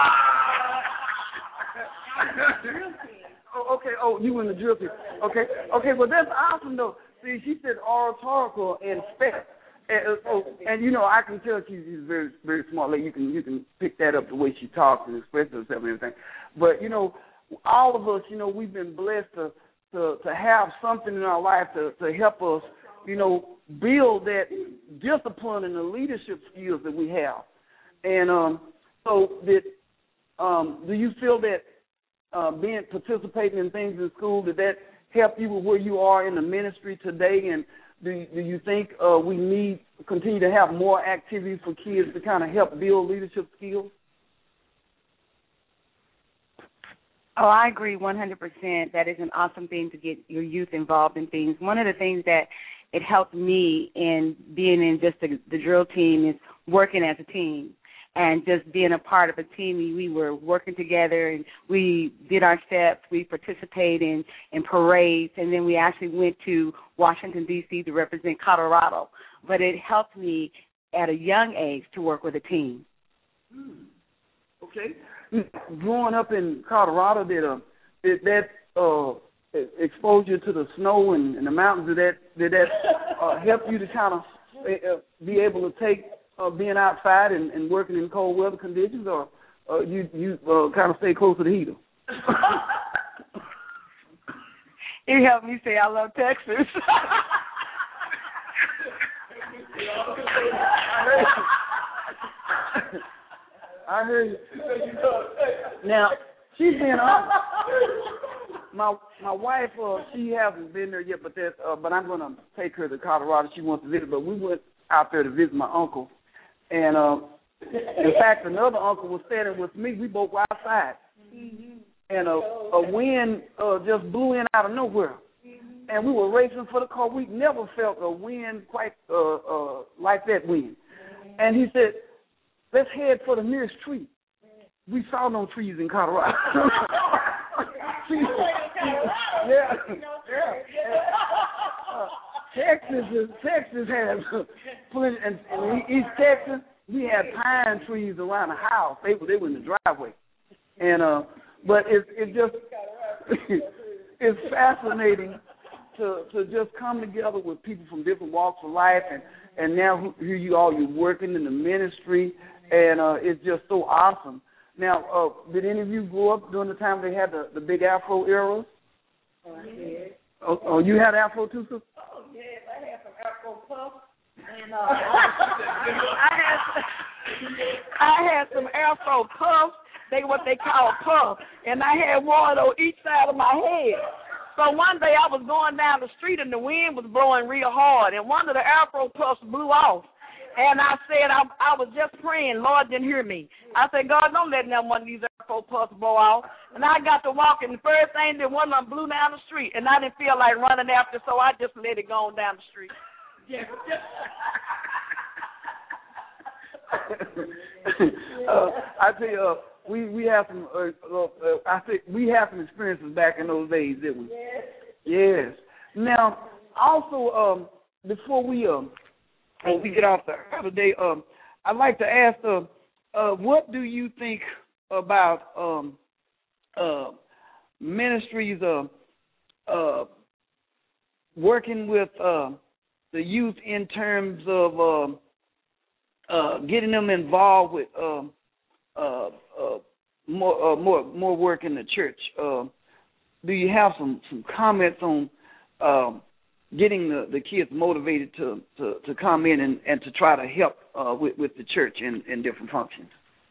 Oh, okay. Oh, you in the drill team. Okay. Okay. Well, that's awesome, though. See, she said oratorical and spell. And, uh, oh, and you know, I can tell she's, she's very, very smart lady. You can, you can pick that up the way she talks and expresses herself and everything. But you know, all of us, you know, we've been blessed to, to, to have something in our life to, to help us, you know, build that discipline and the leadership skills that we have. And um, so, that um, do you feel that uh, being participating in things in school, did that help you with where you are in the ministry today? And do do you think uh, we need to continue to have more activities for kids to kind of help build leadership skills? Oh, I agree one hundred percent. That is an awesome thing to get your youth involved in things. One of the things that it helped me in being in just the, the drill team is working as a team and just being a part of a team. We were working together and we did our steps. We participated in, in parades, and then we actually went to Washington, D C to represent Colorado. But it helped me at a young age to work with a team. Hmm. Okay. Growing up in Colorado, did, uh, did that uh, exposure to the snow and, and the mountains, did that, did that uh, help you to kind of uh, be able to take uh, being outside and, and working in cold weather conditions, or uh, you, you uh, kind of stay close to the heater? It helped me say I love Texas. I heard you. Now, she's been on. My my wife, uh, she hasn't been there yet, but that, uh, but I'm going to take her to Colorado. She wants to visit, but we went out there to visit my uncle, and uh, in fact, another uncle was standing with me. We both were outside, mm-hmm. and a, a wind uh, just blew in out of nowhere. And we were racing for the car. We never felt a wind quite uh, uh, like that wind. And he said, let's head for the nearest tree. We saw no trees in Colorado. yeah, yeah. Uh, Texas is Texas has plenty, and, and East Texas we had pine trees around the house. They were they were in the driveway, and uh, but it it just it's fascinating to to just come together with people from different walks of life, and and now here you all you're working in the ministry, and uh, it's just so awesome. Now, uh, did any of you grow up during the time they had the, the big Afro eras? Oh, I did. Oh, oh, you had Afro too, sister? Oh, yes, I had some Afro puffs. And, uh, I had I had some Afro puffs. They what they call puffs, and I had one on each side of my head. So one day I was going down the street and the wind was blowing real hard, and one of the Afro puffs blew off. And I said, I, I was just praying. Lord didn't hear me. I said, God, don't let none one of these Afro puffs blow off. And I got to walking. The first thing that one of them blew down the street, and I didn't feel like running after, so I just let it go on down the street. Yeah. uh, I tell you, uh, we we have some. Uh, uh, I think we have some experiences back in those days, didn't we? yes. Yes. Now, also, um, before we um. When we get off the other day, um, I'd like to ask, uh, uh, what do you think about um, uh, ministries uh, uh, working with uh, the youth in terms of uh, uh, getting them involved with uh, uh, uh, more uh, more more work in the church? Uh, do you have some, some comments on Um, getting the, the kids motivated to, to, to come in and, and to try to help uh, with, with the church in, in different functions?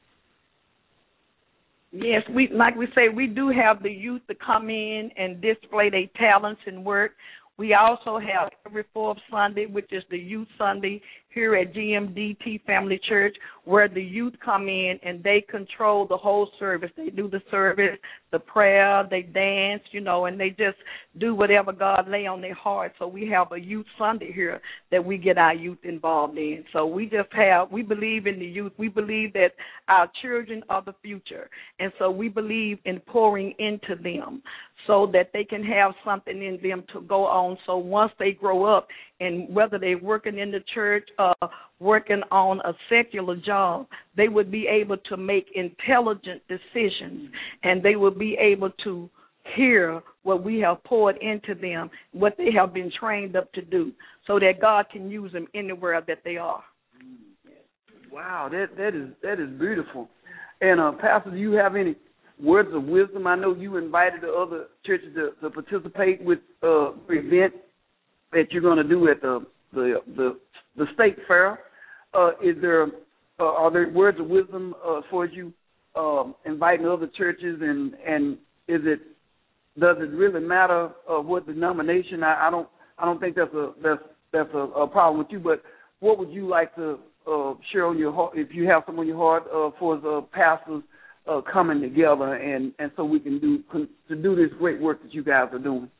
Yes, we like we say, we do have the youth to come in and display their talents and work. We also have every fourth Sunday, which is the Youth Sunday, here at G M D T Family Church, where the youth come in and they control the whole service. They do the service, the prayer, they dance, you know, and they just do whatever God lay on their heart. So we have a Youth Sunday here that we get our youth involved in. So we just have, we believe in the youth. We believe that our children are the future. And so we believe in pouring into them so that they can have something in them to go on. So once they grow up, and whether they're working in the church, uh, working on a secular job, they would be able to make intelligent decisions, and they will be able to hear what we have poured into them, what they have been trained up to do, so that God can use them anywhere that they are. Wow, that that is that is beautiful. And uh, Pastor, do you have any words of wisdom? I know you invited the other churches to, to participate with uh, the event that you're going to do at the the the, the state fair. Uh, is there uh, are there words of wisdom uh, for you um, inviting other churches, and and is it does it really matter uh, what denomination? I, I don't I don't think that's a that's that's a, a problem with you. But what would you like to uh, share on your heart, if you have some on your heart uh, for the pastors uh, coming together, and, and so we can do to do this great work that you guys are doing?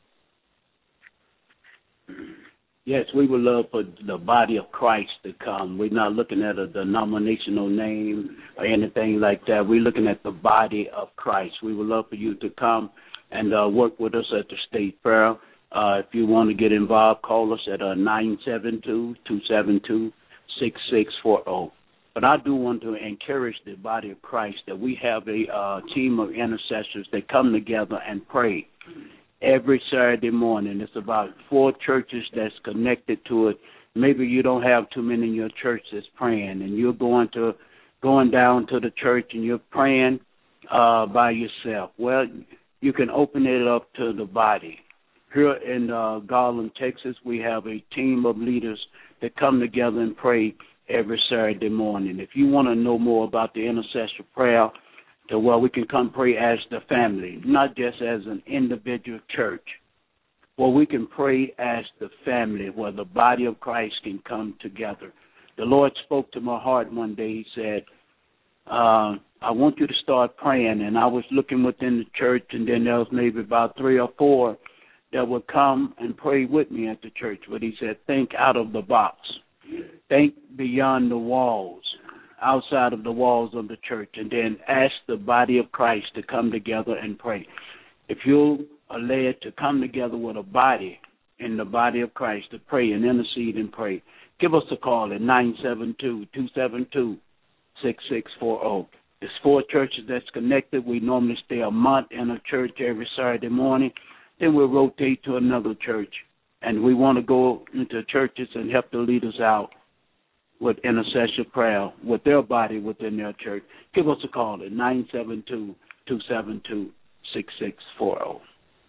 Yes, we would love for the body of Christ to come. We're not looking at a denominational name or anything like that. We're looking at the body of Christ. We would love for you to come and uh, work with us at the State Fair. Uh, if you want to get involved, call us at uh, nine seven two, two seven two, six six four zero. But I do want to encourage the body of Christ that we have a uh, team of intercessors that come together and pray every Saturday morning. It's about four churches that's connected to it. Maybe you don't have too many in your church that's praying, and you're going to going down to the church and you're praying uh, by yourself. Well, you can open it up to the body. Here in uh, Garland, Texas, we have a team of leaders that come together and pray every Saturday morning. If you want to know more about the intercessory prayer, to where we can come pray as the family, not just as an individual church, where we can pray as the family, where the body of Christ can come together. The Lord spoke to my heart one day. He said, uh, I want you to start praying. And I was looking within the church, and then there was maybe about three or four that would come and pray with me at the church. But he said, think out of the box. Think beyond the walls, outside of the walls of the church, and then ask the body of Christ to come together and pray. If you are led to come together with a body in the body of Christ to pray and intercede and pray, give us a call at nine seven two, two seven two, six six four zero. There's four churches that's connected. We normally stay a month in a church every Saturday morning. Then we'll rotate to another church. And we want to go into churches and help the leaders out with intercession prayer with their body within their church. Give us a call at nine seven two, two seven two, six six four zero.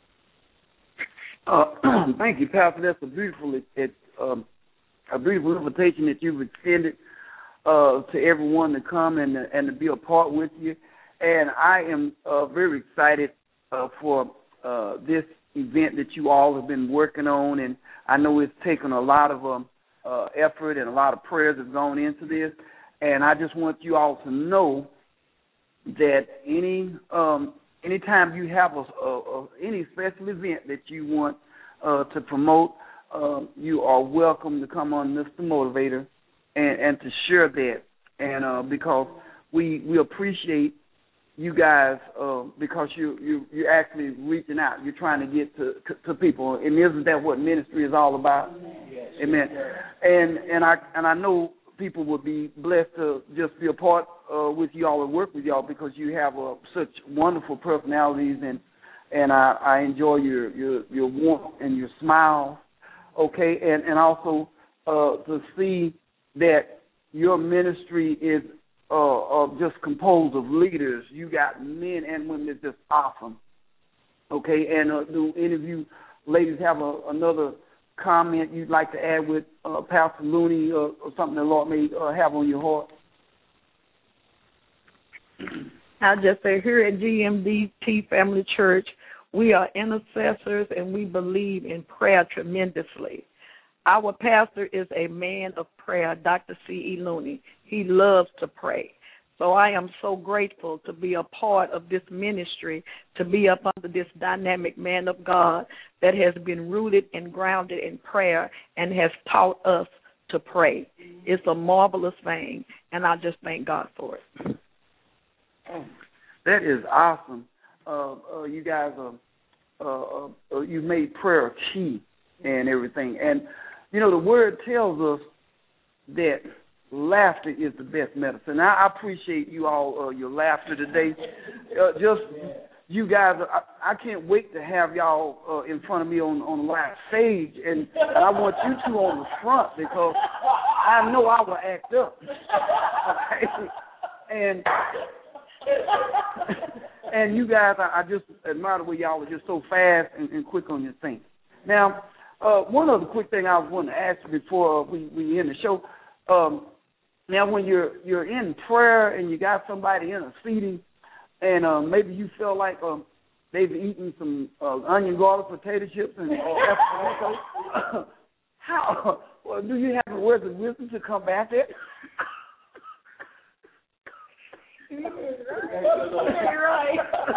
Uh, thank you, Pastor. That's a beautiful, it, um, a beautiful invitation that you've extended uh, to everyone to come and, and to be a part with you. And I am uh, very excited uh, for uh, this event that you all have been working on, and I know it's taken a lot of um, uh, effort and a lot of prayers have gone into this. And I just want you all to know that any um, anytime you have a, a, a, any special event that you want uh, to promote, uh, you are welcome to come on Mister Motivator and, and to share that. And uh, because we we appreciate you guys uh, because you you you're actually reaching out. You're trying to get to to people, and isn't that what ministry is all about? Yes. Amen. And and I and I know people would be blessed to just be a part uh, with y'all and work with y'all because you have uh, such wonderful personalities, and and I, I enjoy your, your your warmth and your smile. Okay, and and also uh, to see that your ministry is uh, uh, just composed of leaders. You got men and women that's just awesome. Okay, and uh, do any of you ladies have a, another comment you'd like to add with uh, Pastor Looney uh, or something the Lord may uh, have on your heart? I'll just say here at G M D T Family Church, we are intercessors and we believe in prayer tremendously. Our pastor is a man of prayer, Doctor C E. Looney. He loves to pray. So I am so grateful to be a part of this ministry, to be up under this dynamic man of God that has been rooted and grounded in prayer and has taught us to pray. It's a marvelous thing, and I just thank God for it. Oh, that is awesome. Uh, uh, you guys, uh, uh, uh, you made prayer key and everything. And, you know, the word tells us that laughter is the best medicine. I, I appreciate you all, uh, your laughter today. Uh, just you guys, I, I can't wait to have y'all uh, in front of me on, on the live stage, and, and I want you two on the front because I know I will act up. Okay? And and you guys, I, I just admire the way y'all are just so fast and, and quick on your things. Now, uh, one other quick thing I was wanting to ask you before we, we end the show. Um, now, when you're you're in prayer and you got somebody interceding, and uh, maybe you feel like um, they've eaten some uh, onion, garlic, potato chips, and uh, how well, do you have the words of wisdom to combat that? You're right.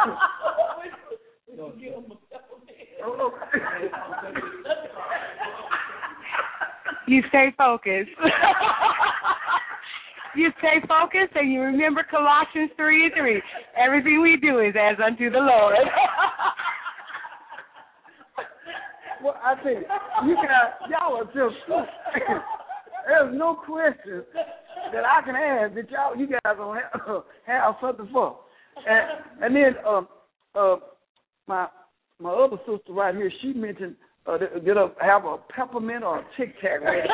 You stay focused. You stay focused and you remember Colossians three and three. Everything we do is as unto the Lord. Well, I think you guys, y'all are just, there's no question that I can ask that y'all, you guys don't have, have something for. And, and then um, uh, my my other sister right here, she mentioned uh, that, that uh, have a peppermint or a Tic Tac ready.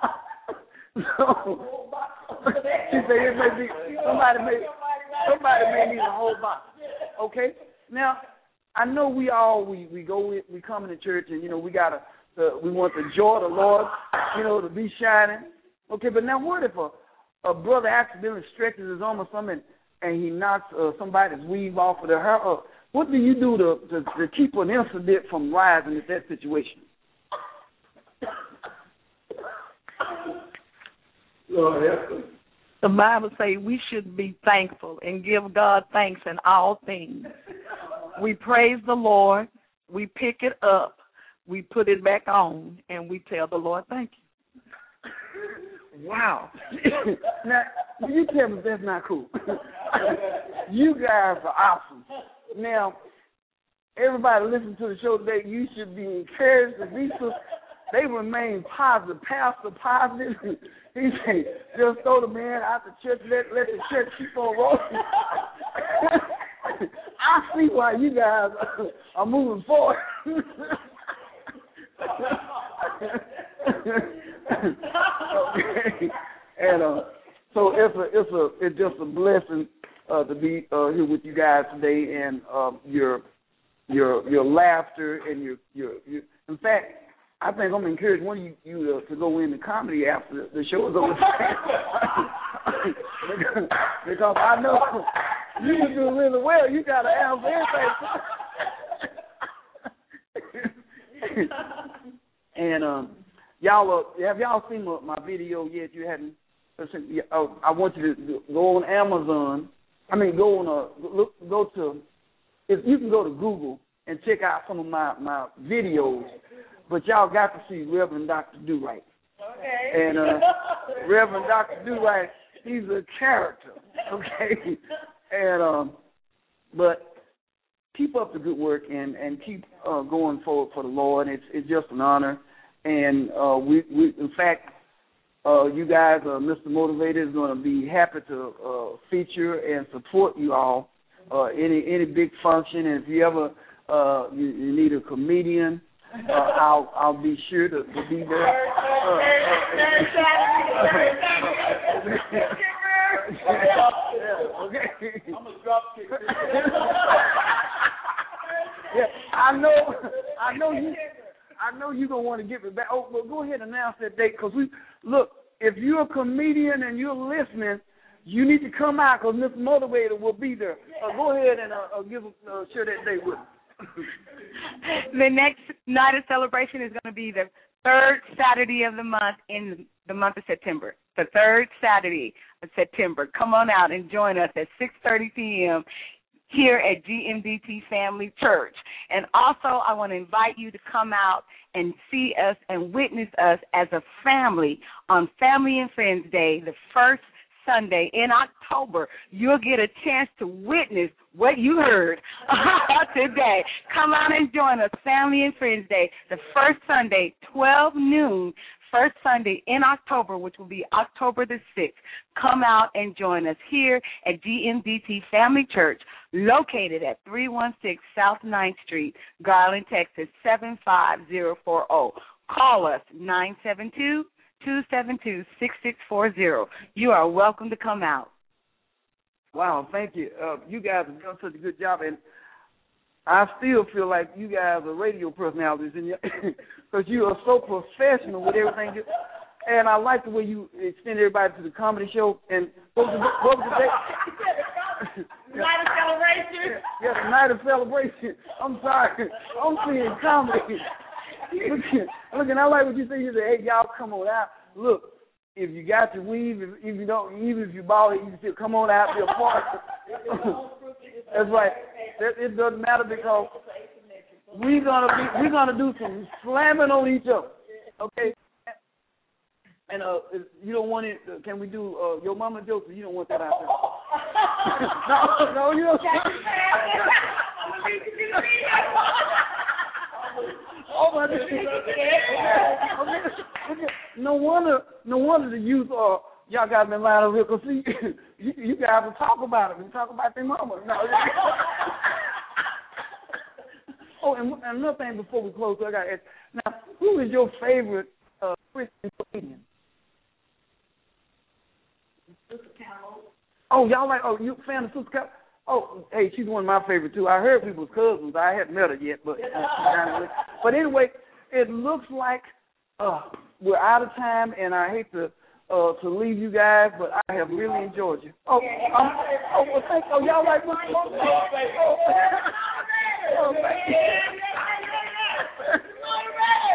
So, she said it may be, somebody may somebody may need a whole box. Okay. Now I know we all we, we go in, we come into church and you know we gotta uh, we want the joy of the Lord, you know, to be shining. Okay, but now what if a a brother accidentally stretches his arm or something and he knocks uh, somebody's weave off of their hair? Uh, what do you do to, to, to keep an incident from rising in that situation? Lord, help us. The Bible says we should be thankful and give God thanks in all things. We praise the Lord, we pick it up, we put it back on, and we tell the Lord thank you. Wow. Now, you tell me that's not cool. You guys are awesome. Now, everybody listening to the show today, you should be encouraged that these sisters, they remain positive, pastor positive. He said, just throw the man out the church, let, let the church keep on rolling. I see why you guys are moving forward. Okay. And uh, so it's a it's a it's just a blessing uh, to be uh, here with you guys today, and uh, your your your laughter and your your, your in fact, I think I'm gonna encourage one of you, you uh, to go into comedy after the show is over. because, because I know you can do really well. You got to answer everything. And um, y'all, uh, have y'all seen my, my video yet? You hadn't. Oh, I want you to go on Amazon. I mean, go on a look. Go to. If you can go to Google and check out some of my, my videos, but y'all got to see Reverend Doctor Do-Right. Okay. And uh, Reverend Doctor Do-Right, he's a character. Okay. And um, but keep up the good work and and keep uh, going forward for the Lord. It's it's just an honor. And uh, we, we, in fact, uh, you guys, uh, Mister Motivator is going to be happy to uh, feature and support you all. Uh, any any big function, and if you ever uh, you, you need a comedian, uh, I'll I'll be sure to, to be there. Uh, uh, okay. I'm a drop kick. Yeah, I know. I know you. I know you're going to want to get me back. Oh, well, go ahead and announce that date, because we, look, if you're a comedian and you're listening, you need to come out, because Mister Motivator will be there. Uh, go ahead and uh, uh, give uh, share that date with us. The next night of celebration is going to be the third Saturday of the month in the month of September. The third Saturday of September. Come on out and join us at six thirty p.m. here at G M D T Family Church. And also, I want to invite you to come out and see us and witness us as a family on Family and Friends Day, the first Sunday in October. You'll get a chance to witness what you heard today. Come out and join us, Family and Friends Day, the first Sunday, twelve noon, first Sunday in October, which will be October the sixth. Come out and join us here at G M D T Family Church, located at three one six South ninth Street, Garland, Texas, seven five zero four zero. Call us, nine seven two, two seven two, six six four zero. You are welcome to come out. Wow, thank you. Uh, you guys have done such a good job, and I still feel like you guys are radio personalities, because you are so professional with everything. You, and I like the way you extend everybody to the comedy show. And what was the, what was the day? Night of celebration. Yeah, the night of celebration. I'm sorry. I'm seeing comedy. Look, look, and I like what you say. You say, hey, y'all come on out. Look, if you got your weave, if, if you don't, even if you ball it, you can still come on out, be a part. That's right. It doesn't matter, because we're gonna be we're gonna do some slamming on each other, okay? And uh, if you don't want it, uh, can we do uh, your mama jokes? You don't want that out there. no, no, you don't. Oh my goodness. No wonder, no wonder the youth are. Uh, Y'all got me lined up here, because see, you, you guys will talk about it. We talk about their mama. No. Oh, and, and another thing before we close, I got to ask. Now, who is your favorite uh, Christian comedian? Sister Carol. Oh, y'all like, oh, you a fan of Sister Carol? Oh, hey, she's one of my favorite, too. I heard people's cousins. I hadn't met her yet, but uh, but anyway, it looks like uh, we're out of time, and I hate to Uh, to leave you guys, but I have really enjoyed you. Oh, um, oh, well, thank, oh, y'all like what? Oh, oh, thank you.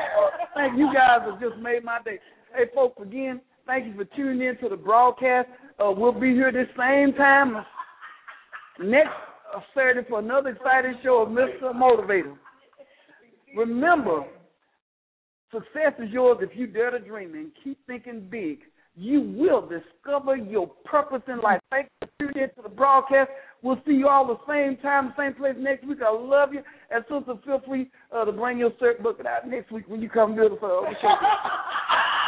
Thank you guys have just made my day. Hey, folks, again, thank you for tuning in to the broadcast. Uh, we'll be here this same time next Saturday for another exciting show of Mister Motivator. Remember, success is yours if you dare to dream and keep thinking big. You will discover your purpose in life. Thank you for tuning in to the broadcast. We'll see you all the same time, same place next week. I love you. And sister, feel free uh, to bring your cert book out next week when you come to the show.